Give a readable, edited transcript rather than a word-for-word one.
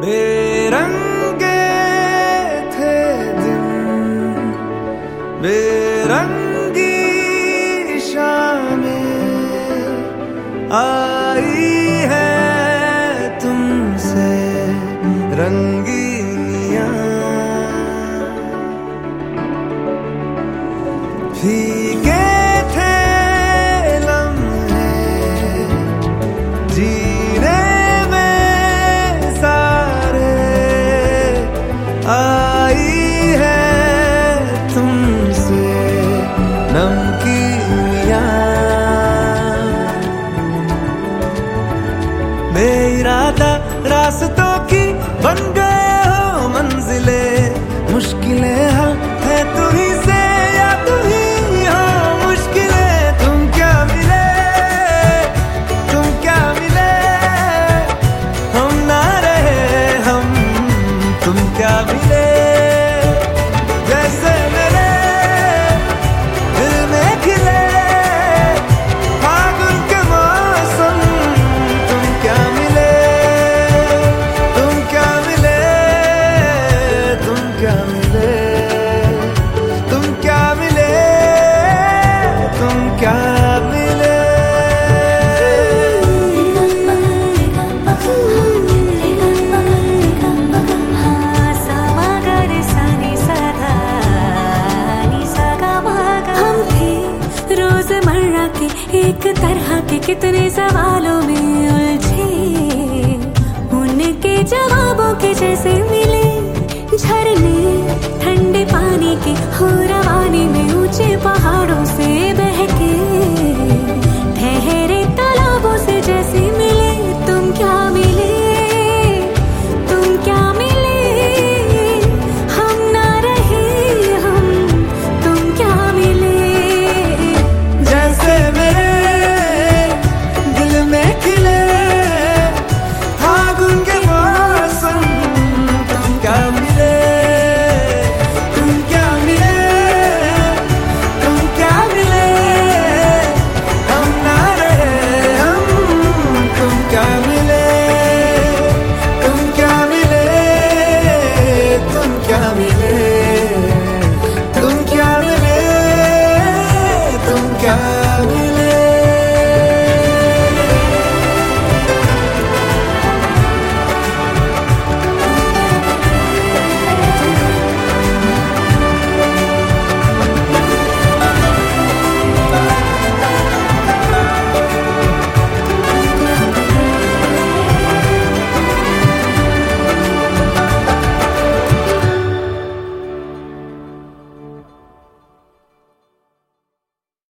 बेरंगे थे दिन, बेरंगी शामें आई है तुमसे रंगीनियां। भीगे थे लम्हे जीने में सारे, आई है तुमसे नमकीनियां। बेइरादा रास्तों की बन गए हो मंजिले, मुश्किलें हल है तू ही से या तू ही हो मुश्किलें। तुम क्या मिले, तुम क्या मिले, हम ना रहे हम, तुम क्या मिले। जैसे मेरे दिल में खिले फागुन के मौसम, तुम क्या मिले, तुम क्या मिले, तुम क्या मिले, तुम क्या मिले, तुम क्या मिले। हम थे रोजमर्रा के एक तरह के कितने सवालों में उलझे, उनके जवाबों के जैसे मिले झरने ठंडे पानी के हो रवानी में ऊंचे पहाड़ों से बहके।